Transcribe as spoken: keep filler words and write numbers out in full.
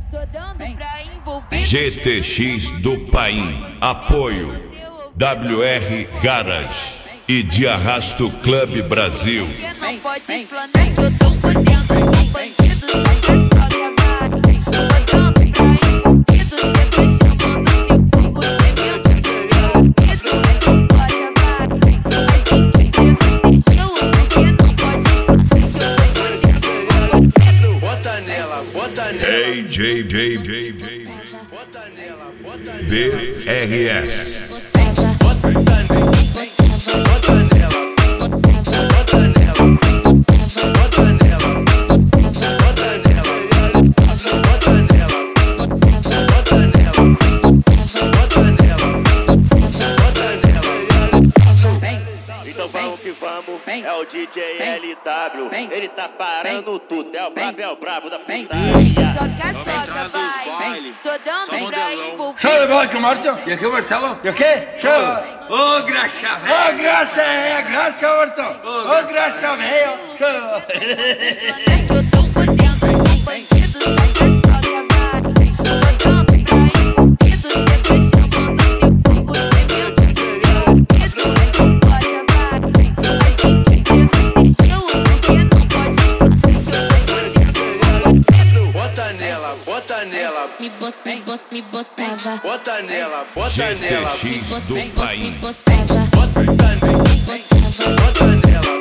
G T X do Paim. Apoio W R Garage e de Arrasto Club Brasil. Hey J J J J B R S. Então vamos que vamos, é o D J L W. Ele tá parando tudo, é o brabo, é o brabo da putaria. Soca, soca, vai, todão vem pra envolver. Chama bola aqui o Márcio. E aqui o Marcelo. E o quê? Chama. Ô, graxa, velho. Ô, graxa, é, graxa, Marcelo. Ô, graxa, velho. Chama. Eu tô por dentro, com bandido, soca, soca, vai. Todão vem pra envolvido, sempre chamando teu fogo, você meu D J. Tu não pode, vai. Mas tem que ser desse estilo, porque não pode. Bota nela, bota nela, Me bota, me bota, me botava. bota nela, bota G T nela, X do Me Paim. botava. bota nela, bota nela.